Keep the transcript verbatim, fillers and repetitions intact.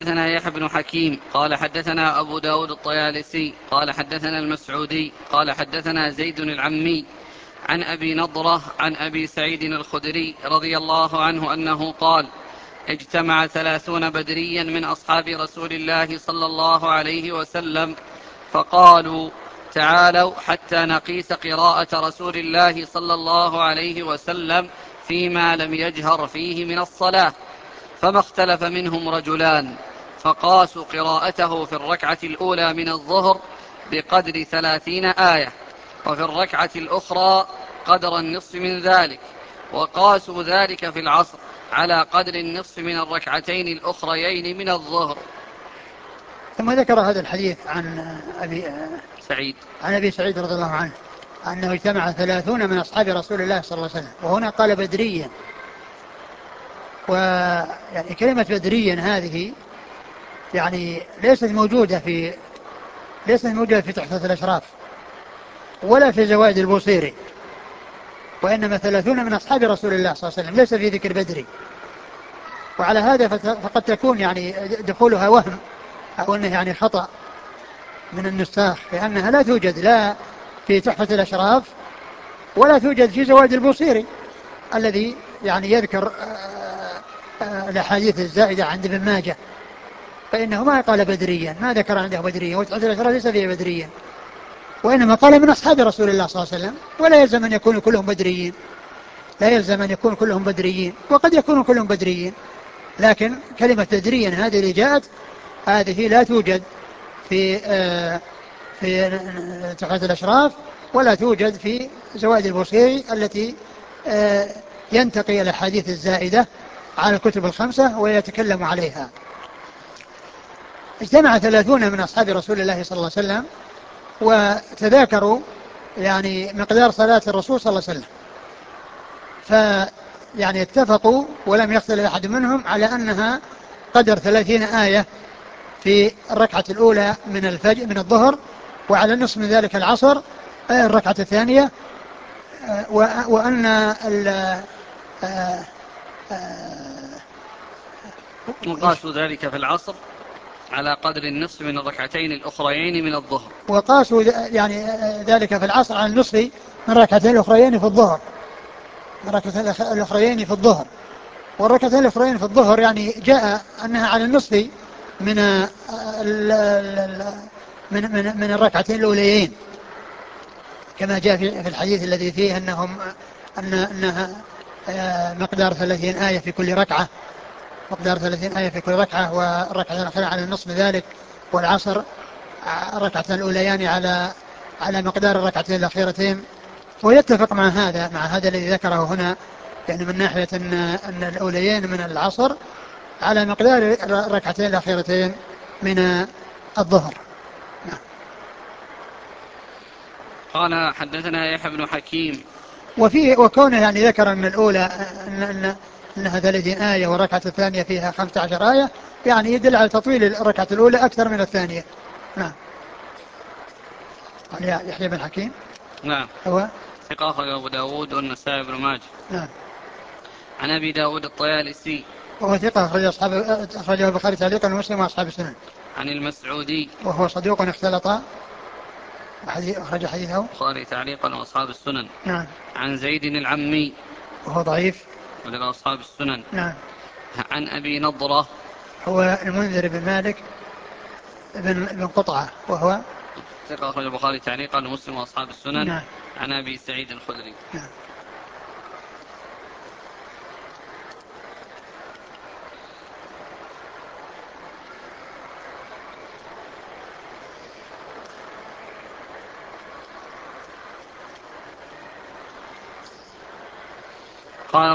حدثنا يحيى بن حكيم قال حدثنا أبو داود الطيالسي قال حدثنا المسعودي قال حدثنا زيد العمي عن أبي نضرة عن أبي سعيد الخدري رضي الله عنه أنه قال: اجتمع ثلاثون بدريا من أصحاب رسول الله صلى الله عليه وسلم فقالوا: تعالوا حتى نقيس قراءة رسول الله صلى الله عليه وسلم فيما لم يجهر فيه من الصلاة، فما اختلف منهم رجلان، فقاسوا قراءته في الركعة الأولى من الظهر بقدر ثلاثين آية، وفي الركعة الأخرى قدر النصف من ذلك، وقاسوا ذلك في العصر على قدر النصف من الركعتين الأخريين من الظهر. ثم ذكر هذا الحديث عن أبي سعيد عن أبي سعيد رضي الله عنه أنه اجتمع ثلاثون من أصحاب رسول الله صلى الله عليه وسلم، وهنا قال بدريا، ويعني كلمة بدريا هذه يعني ليست موجودة في ليست موجودة في تحفة الأشراف ولا في زوائد البوصيري، وإنما ثلاثون من أصحاب رسول الله صلى الله عليه وسلم، ليس في ذكر بدري. وعلى هذا فقد تكون يعني دخولها وهم أو أنه يعني خطأ من النساخ، لأنها لا توجد لا في تحفة الأشراف ولا توجد في زوائد البوصيري الذي يعني يذكر الأحاديث الزائدة عند ابن ماجه، فإنه ما قال بدريا، ما ذكر عنده بدريا، وتحفة الأشراف ليس فيه بدريا، وإنما قال من أصحاب رسول الله صلى الله عليه وسلم، ولا يلزم أن يكونوا كلهم بدريين، لا يلزم أن يكون كلهم بدريين، وقد يكونوا كلهم بدريين، لكن كلمة بدريا هذه اللي جاءت هذه لا توجد في آه في تحفة الأشراف ولا توجد في زوائد البوصيري التي آه ينتقي الأحاديث الزائدة على الكتب الخمسة ويتكلم عليها. اجتمع ثلاثون من أصحاب رسول الله صلى الله عليه وسلم وتذاكروا يعني مقدار صلاة الرسول صلى الله عليه وسلم، فيعني اتفقوا ولم يختلف أحد منهم على أنها قدر ثلاثين آية في الركعة الأولى من الفجر من الظهر، وعلى النصف من ذلك العصر الركعة الثانية، وأن وقاسوا ذلك في العصر على قدر النصف من الركعتين الأخريين من الظهر، وقاسوا يعني ذلك في العصر على النصف من الركعتين الأخريين في الظهر الركعتين الأخريين في الظهر والركعتين الأخريين في الظهر يعني جاء أنها على النصف من من من, من الركعتين الأوليين، كما جاء في الحديث الذي فيه أنهم أن أنها مقدار ثلاثين آية في كل ركعة مقدار ثلاثين آية في كل ركعة، والركعتين الأخرى على النصف ذلك، والعصر الركعتين الأوليان على على مقدار الركعتين الأخيرتين. ويتفق مع هذا مع هذا الذي ذكره هنا، يعني من ناحية أن, أن الأوليين من العصر على مقدار الركعتين الأخيرتين من الظهر. قال حدثنا يحيى بن حكيم وفيه وكونه يعني ذكر أن الأولى أن أن أنها ثلاثين آية والركعة الثانية فيها خمسة عشر آية، يعني يدل على تطويل الركعة الأولى أكثر من الثانية. نعم. قال يحيى بن حكيم نعم هو ثقة أخرجه أبو داود والنسائي بن ماجه. نعم. عن أبي داود الطيالسي وهو ثقة أخرج أصحاب أخرجه البخاري تعليقا ومسلم وأصحاب السنن. عن المسعودي وهو صدوق اختلط أخرج حديثه البخاري تعليقا وأصحاب السنن. نعم. عن زيد العمي وهو ضعيف ولدى أصحاب السنن. نعم. عن أبي نضرة هو المنذر بن مالك بن, بن قطعة وهو ثقة أخرج البخاري تعليقا ومسلم وأصحاب السنن. نعم. عن أبي سعيد الخدري. نعم.